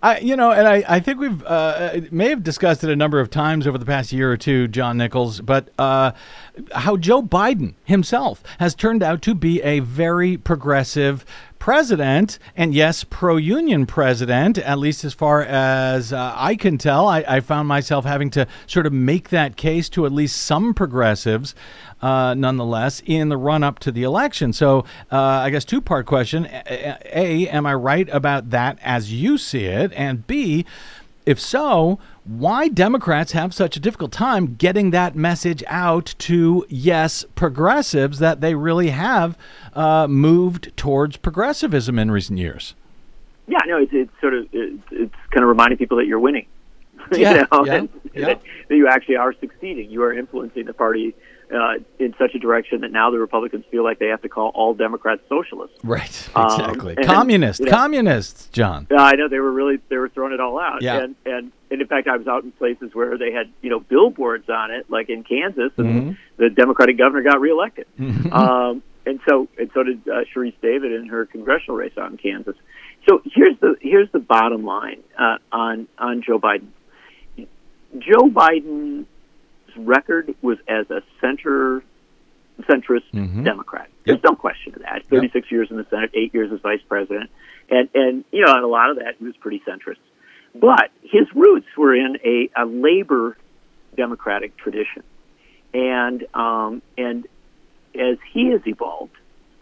I think we've may have discussed it a number of times over the past year or two, John Nichols, but how Joe Biden himself has turned out to be a very progressive president, and yes, pro-union president, at least as far as I can tell. I found myself having to sort of make that case to at least some progressives, nonetheless, in the run-up to the election. So I guess two-part question. A, am I right about that as you see it? And B, if so, why Democrats have such a difficult time getting that message out to, yes, progressives, that they really have moved towards progressivism in recent years. Yeah, no, it's kind of reminding people that you're winning. Yeah, that you actually are succeeding. You are influencing the party in such a direction that now the Republicans feel like they have to call all Democrats socialists. Right, exactly. And, Communists, John. I know they were throwing it all out. Yeah. And in fact, I was out in places where they had billboards on it, like in Kansas, and the Democratic governor got reelected. And so did Sharice David in her congressional race out in Kansas. So here's the bottom line on Joe Biden. Joe Biden's record was as a centrist Democrat. There's no question of that. 36 years in the Senate, 8 years as vice president, and a lot of that he was pretty centrist. But his roots were in a labor Democratic tradition, and as he has evolved,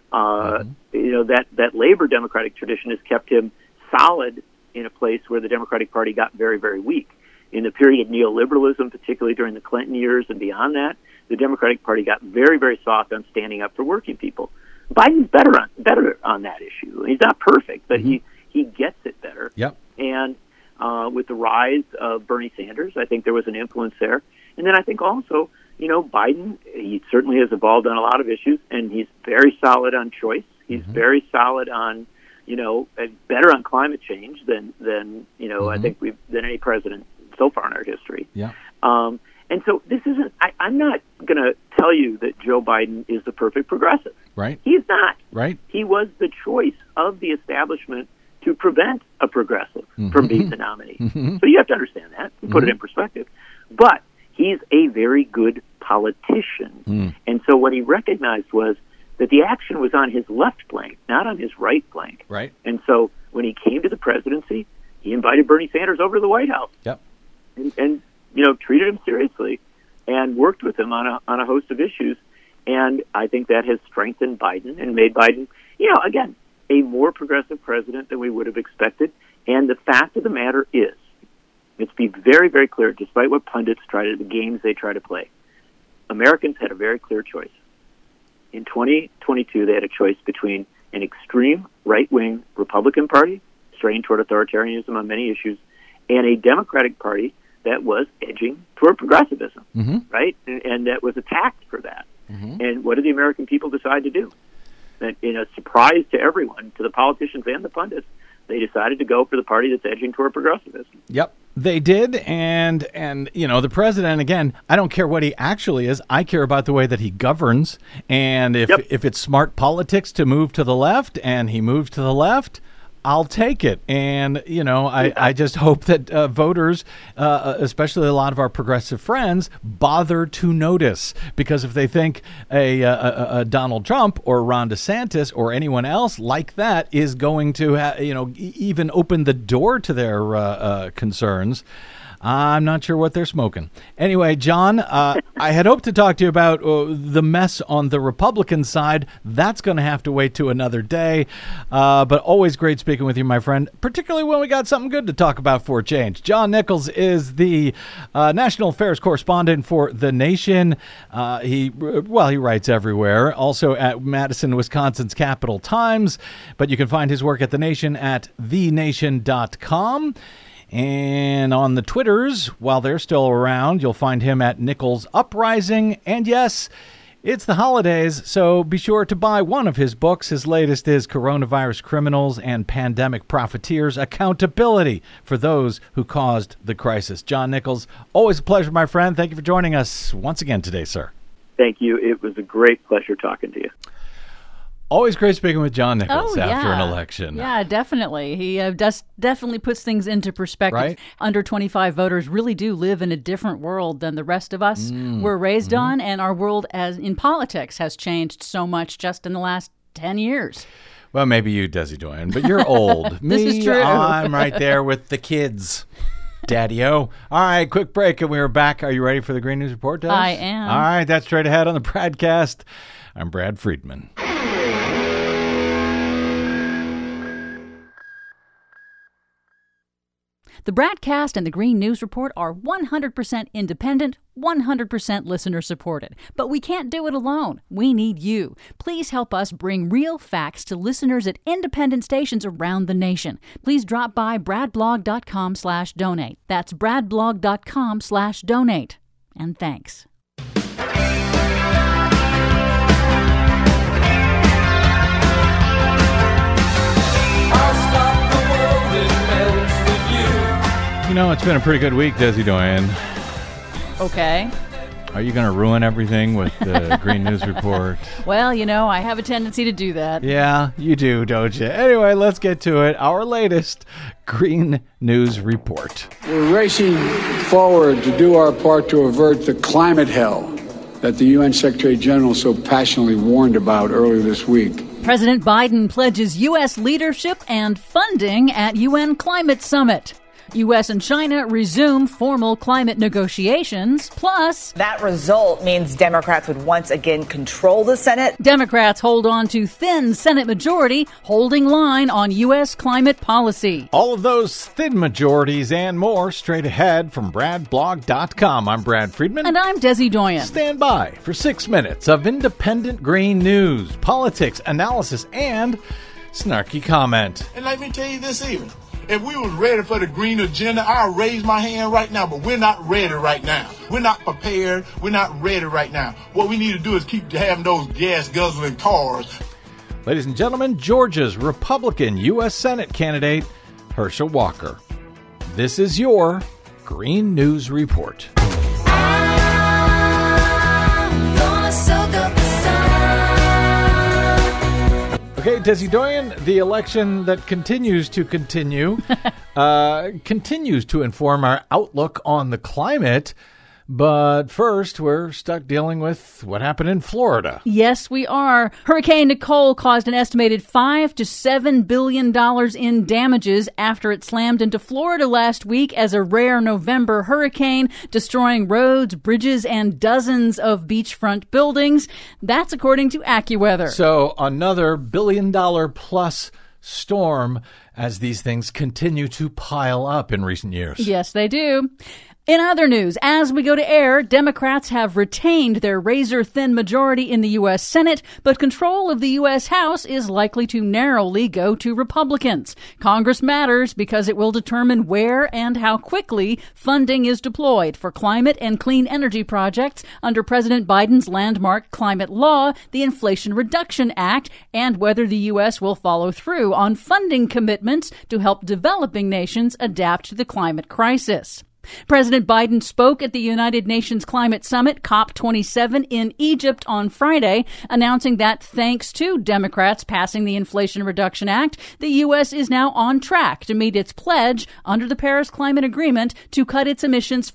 that labor Democratic tradition has kept him solid in a place where the Democratic Party got very, very weak. In the period of neoliberalism, particularly during the Clinton years and beyond that, the Democratic Party got very, very soft on standing up for working people. Biden's better on that issue. He's not perfect, but he gets it better. Yep. And with the rise of Bernie Sanders, I think there was an influence there. And then I think also, Biden, he certainly has evolved on a lot of issues, and he's very solid on choice. He's very solid on, better on climate change than I think than any president so far in our history. Yeah. And so this isn't, I'm not going to tell you that Joe Biden is the perfect progressive. Right. He's not. Right. He was the choice of the establishment to prevent a progressive from being the nominee. So you have to understand that and put it in perspective. But he's a very good politician. And so what he recognized was that the action was on his left flank, not on his right flank. Right. And so when he came to the presidency, he invited Bernie Sanders over to the White House. Yep. And treated him seriously and worked with him on a host of issues. And I think that has strengthened Biden and made Biden, again, a more progressive president than we would have expected. And the fact of the matter is, let's be very, very clear, despite what pundits the games they try to play, Americans had a very clear choice. In 2022, they had a choice between an extreme right-wing Republican Party, straying toward authoritarianism on many issues, and a Democratic Party that was edging toward progressivism, right? And that was attacked for that. And what did the American people decide to do? That, in a surprise to everyone, to the politicians and the pundits, they decided to go for the party that's edging toward progressivism. Yep, they did. And the president, again, I don't care what he actually is. I care about the way that he governs. And if it's smart politics to move to the left and he moves to the left, I'll take it. And, I just hope that voters, especially a lot of our progressive friends, bother to notice. Because if they think a Donald Trump or Ron DeSantis or anyone else like that is going to, even open the door to their concerns, I'm not sure what they're smoking. Anyway, John, I had hoped to talk to you about the mess on the Republican side. That's going to have to wait to another day. But always great speaking with you, my friend, particularly when we got something good to talk about for a change. John Nichols is the national affairs correspondent for The Nation. He writes everywhere, also at Madison, Wisconsin's Capital Times. But you can find his work at The Nation at thenation.com. And on the Twitters, while they're still around, you'll find him at Nichols Uprising. And yes, it's the holidays, so be sure to buy one of his books. His latest is Coronavirus Criminals and Pandemic Profiteers, Accountability for Those Who Caused the Crisis. John Nichols, always a pleasure, my friend. Thank you for joining us once again today, sir. Thank you. It was a great pleasure talking to you. Always great speaking with John Nichols after an election. Yeah, definitely. He definitely puts things into perspective. Right? Under 25 voters really do live in a different world than the rest of us were raised on, and our world as in politics has changed so much just in the last 10 years. Well, maybe you, Desi Doyen, but you're old. This is true. I'm right there with the kids. Daddy-o. All right, quick break, and we're back. Are you ready for the Green News Report, Des? I am. All right, that's straight ahead on the Bradcast. I'm Brad Friedman. The BradCast and the Green News Report are 100% independent, 100% listener supported. But we can't do it alone. We need you. Please help us bring real facts to listeners at independent stations around the nation. Please drop by bradblog.com/donate. That's bradblog.com/donate. And thanks. You know, it's been a pretty good week, Desi Doyen. Okay. Are you going to ruin everything with the Green News Report? Well, you know, I have a tendency to do that. Yeah, you do, don't you? Anyway, let's get to it. Our latest Green News Report. We're racing forward to do our part to avert the climate hell that the UN Secretary General so passionately warned about earlier this week. President Biden pledges U.S. leadership and funding at UN Climate Summit. U.S. and China resume formal climate negotiations. Plus, that result means Democrats would once again control the Senate. Democrats hold on to thin Senate majority, holding line on U.S. climate policy. All of those thin majorities and more straight ahead from BradBlog.com. I'm Brad Friedman. And I'm Desi Doyen. Stand by for 6 minutes of independent green news, politics, analysis, and snarky comment. And let me tell you this even. If we was ready for the green agenda, I'll raise my hand right now, but we're not ready right now. We're not prepared. We're not ready right now. What we need to do is keep having those gas-guzzling cars. Ladies and gentlemen, Georgia's Republican U.S. Senate candidate, Herschel Walker. This is your Green News Report. Okay, Desi Doyen, the election that continues to inform our outlook on the climate. But first, we're stuck dealing with what happened in Florida. Yes, we are. Hurricane Nicole caused an estimated $5 to $7 billion in damages after it slammed into Florida last week as a rare November hurricane, destroying roads, bridges, and dozens of beachfront buildings. That's according to AccuWeather. So another $1 billion plus storm as these things continue to pile up in recent years. Yes, they do. In other news, as we go to air, Democrats have retained their razor-thin majority in the U.S. Senate, but control of the U.S. House is likely to narrowly go to Republicans. Congress matters because it will determine where and how quickly funding is deployed for climate and clean energy projects under President Biden's landmark climate law, the Inflation Reduction Act, and whether the U.S. will follow through on funding commitments to help developing nations adapt to the climate crisis. President Biden spoke at the United Nations Climate Summit, COP27, in Egypt on Friday, announcing that thanks to Democrats passing the Inflation Reduction Act, the U.S. is now on track to meet its pledge under the Paris Climate Agreement to cut its emissions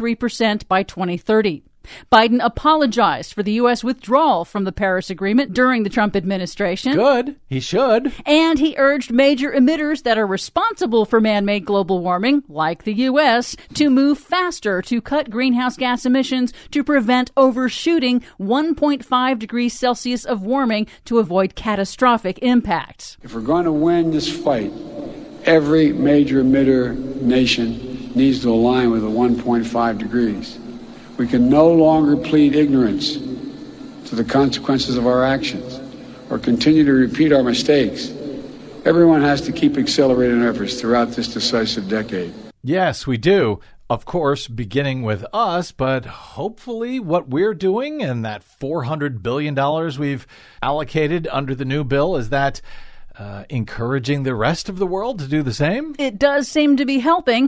43% by 2030. Biden apologized for the U.S. withdrawal from the Paris Agreement during the Trump administration. Good. He should. And he urged major emitters that are responsible for man-made global warming, like the U.S., to move faster to cut greenhouse gas emissions to prevent overshooting 1.5 degrees Celsius of warming to avoid catastrophic impacts. If we're going to win this fight, every major emitter nation needs to align with the 1.5 degrees. We can no longer plead ignorance to the consequences of our actions or continue to repeat our mistakes. Everyone has to keep accelerating efforts throughout this decisive decade. Yes, we do. Of course, beginning with us, but hopefully what we're doing and that $400 billion we've allocated under the new bill, is that encouraging the rest of the world to do the same? It does seem to be helping.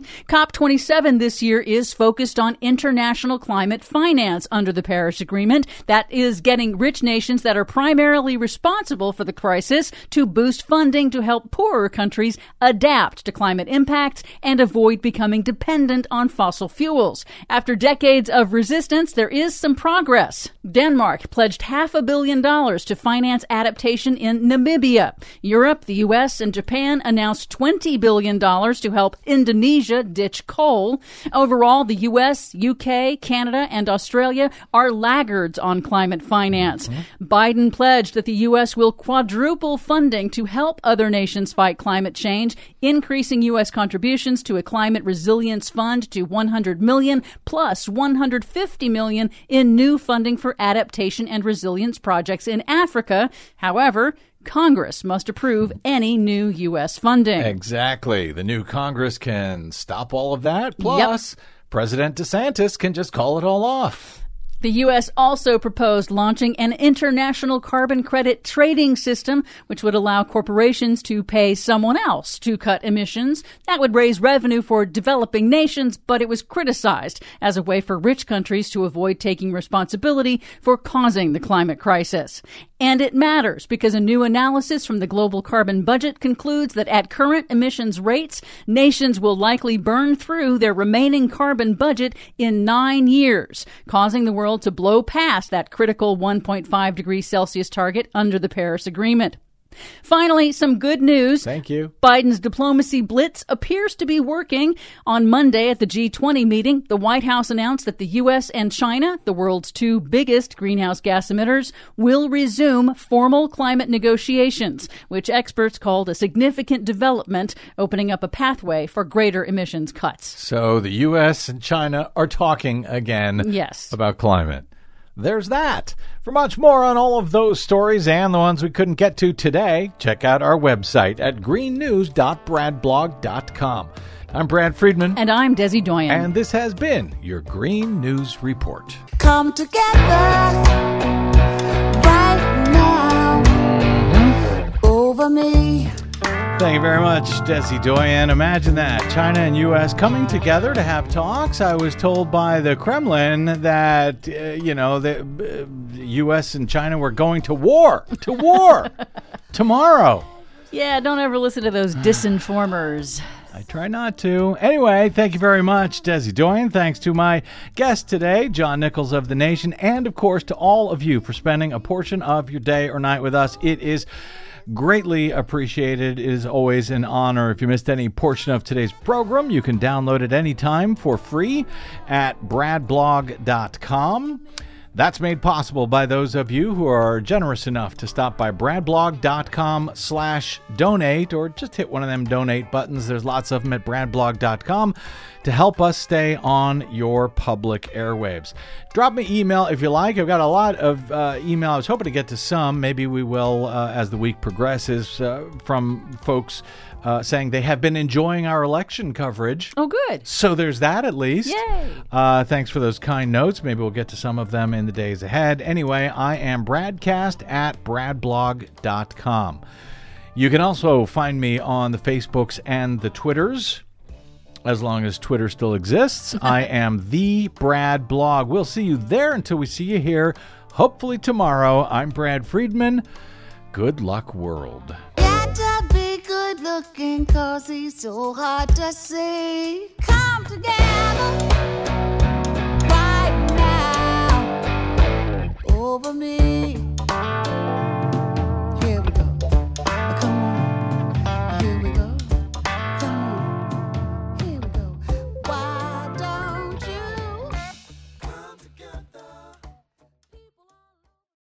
COP27 this year is focused on international climate finance under the Paris Agreement. That is getting rich nations that are primarily responsible for the crisis to boost funding to help poorer countries adapt to climate impacts and avoid becoming dependent on fossil fuels. After decades of resistance, there is some progress. Denmark pledged $500 million to finance adaptation in Namibia. Europe, the U.S. and Japan announced $20 billion to help Indonesia ditch coal. Overall, the U.S., UK, Canada, and Australia are laggards on climate finance. Biden pledged that the U.S. will quadruple funding to help other nations fight climate change, increasing U.S. contributions to a climate resilience fund to $100 million plus $150 million in new funding for adaptation and resilience projects in Africa. However, Congress must approve any new U.S. funding. Exactly. The new Congress can stop all of that. Plus, President DeSantis can just call it all off. The U.S. also proposed launching an international carbon credit trading system, which would allow corporations to pay someone else to cut emissions. That would raise revenue for developing nations, but it was criticized as a way for rich countries to avoid taking responsibility for causing the climate crisis. And it matters because a new analysis from the Global Carbon Budget concludes that at current emissions rates, nations will likely burn through their remaining carbon budget in 9 years, causing the world to blow past that critical 1.5 degrees Celsius target under the Paris Agreement. Finally, some good news. Thank you. Biden's diplomacy blitz appears to be working. On Monday at the G20 meeting, the White House announced that the U.S. and China, the world's two biggest greenhouse gas emitters, will resume formal climate negotiations, which experts called a significant development, opening up a pathway for greater emissions cuts. So the U.S. and China are talking again about climate. There's that. For much more on all of those stories and the ones we couldn't get to today, check out our website at greennews.bradblog.com. I'm Brad Friedman. And I'm Desi Doyen. And this has been your Green News Report. Come together right now over me. Thank you very much, Desi Doyen. Imagine that. China and U.S. coming together to have talks. I was told by the Kremlin that, the U.S. and China were going to war tomorrow. Yeah, don't ever listen to those disinformers. I try not to. Anyway, thank you very much, Desi Doyen. Thanks to my guest today, John Nichols of The Nation, and, of course, to all of you for spending a portion of your day or night with us. It is greatly appreciated. It is always an honor. If you missed any portion of today's program, you can download it anytime for free at bradblog.com. That's made possible by those of you who are generous enough to stop by bradblog.com/donate or just hit one of them donate buttons. There's lots of them at bradblog.com to help us stay on your public airwaves. Drop me email if you like. I've got a lot of email. I was hoping to get to some. Maybe we will as the week progresses from folks saying they have been enjoying our election coverage. Oh, good. So there's that at least. Yay. Thanks for those kind notes. Maybe we'll get to some of them in the days ahead. Anyway, I am Bradcast at bradblog.com. You can also find me on the Facebooks and the Twitters, as long as Twitter still exists. I am the Brad Blog. We'll see you there until we see you here, hopefully tomorrow. I'm Brad Friedman. Good luck, world. Good looking 'cause he's so hard to see. Come together.